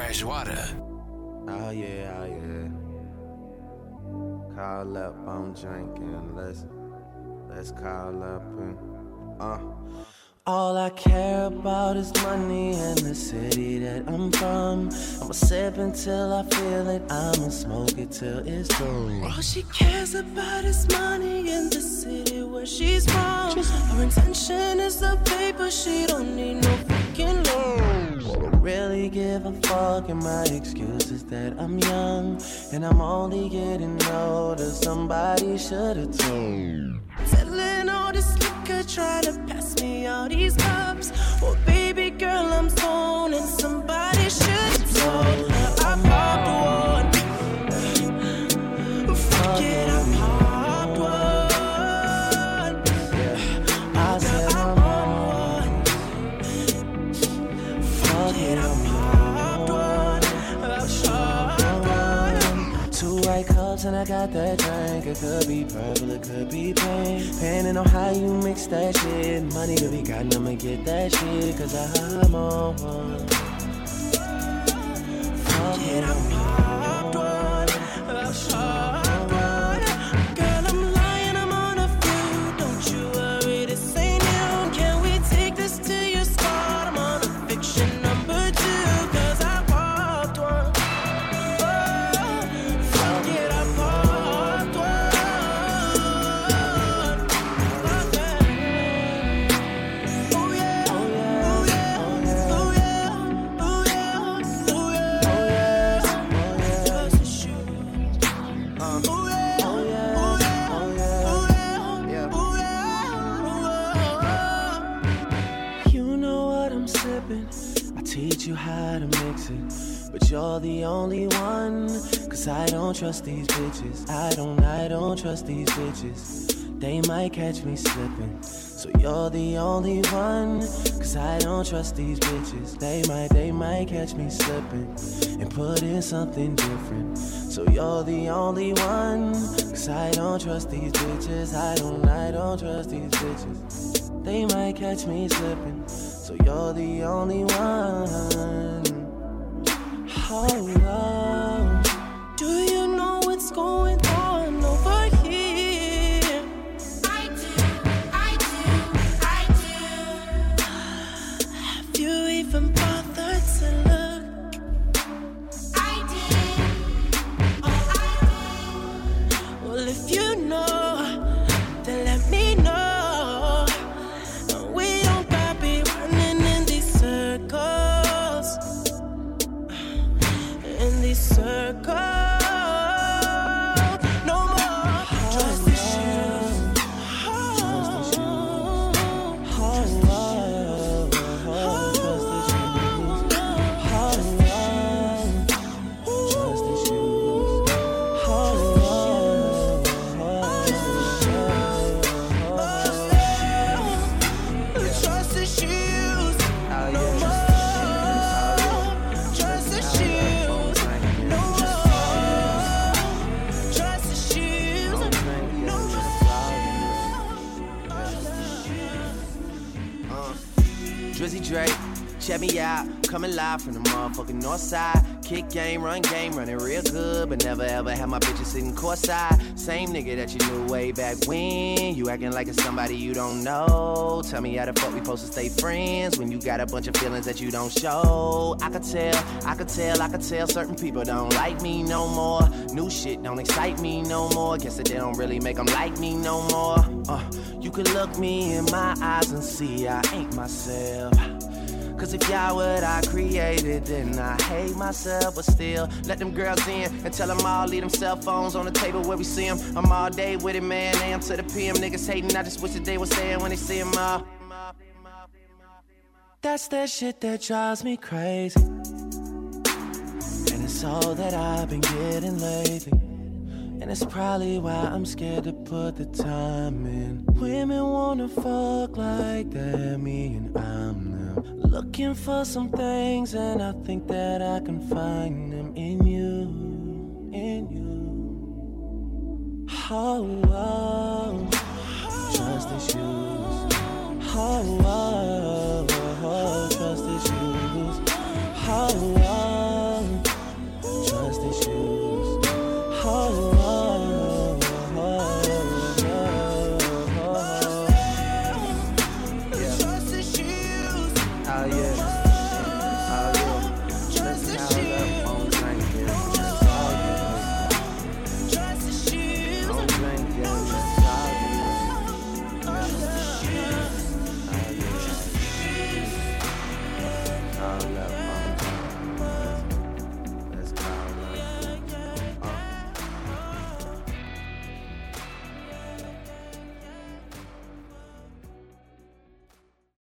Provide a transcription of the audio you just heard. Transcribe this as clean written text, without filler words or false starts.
Feijoada. Oh yeah. Call up, I'm drinking. Let's call up and All I care about is money and the city that I'm from. I'ma sip until I feel it, I'ma smoke it till it's through. All she cares about is money and the city where she's from. Her intention is the paper, she don't need no fucking loans. Don't really give a fuck, and my excuse is that I'm young and I'm only getting older. Somebody should've told. Selling all this liquor, try to pass me all these cups. Oh baby girl, I'm stoned and somebody should've told her I popped one. Fuck it, I popped one. I said I'm on one. Fuck it, I popped one. Two white cups and I got that drink. It could be purple, it could be pink. Depending on how you mix that shit. Money to be gotten, I'ma get that shit. Cause I'm on one. Fuck it, I popped one. Girl, I'm lying, I'm on a few. Don't you worry, this ain't new. Can we take this to your spot? I'm on a fiction number 2. Cause I popped one. Fuck it, I popped one. Oh yeah, oh yeah, oh yeah, oh yeah, oh yeah, oh yeah. Just a shoe. You know what I'm sipping. I teach you how to mix it, but you're the only one. Cause I don't trust these bitches. I don't trust these bitches. They might catch me slipping. So you're the only one. Cause I don't trust these bitches. They might catch me slipping and put in something different. So you're the only one. Cause I don't trust these bitches. I don't trust these bitches. They might catch me slipping. So you're the only one. Oh, Do you know what's going on over here? I do. Have you even bothered to look? I did. Well, if you know, then let me know. We don't gotta be running in these circles. In these circles. No more trust issues. Trust issues. No more trust issues. No more trust issues. No more. Drizzy Drake, check me out, coming live from the motherfucking north side. Kick game, running real good, but never ever had my bitches sitting courtside. Same nigga that you knew way back when. You acting like it's somebody you don't know. Tell me how the fuck we supposed to stay friends when you got a bunch of feelings that you don't show. I could tell certain people don't like me no more. New shit don't excite me no more. Guess that they don't really make them like me no more. You could look me in my eyes and see I ain't myself. Cause if y'all what I created, then I hate myself. But still, let them girls in and tell them all, leave them cell phones on the table where we see them. I'm all day with it, man, AM to the PM. Niggas hating, I just wish that they was saying when they see them all. That's that shit that drives me crazy. And it's all that I've been getting lately. And it's probably why I'm scared to put the time in. Women wanna fuck like that, me and I'm them. Looking for some things and I think that I can find them in you. Oh, trust issues. Oh,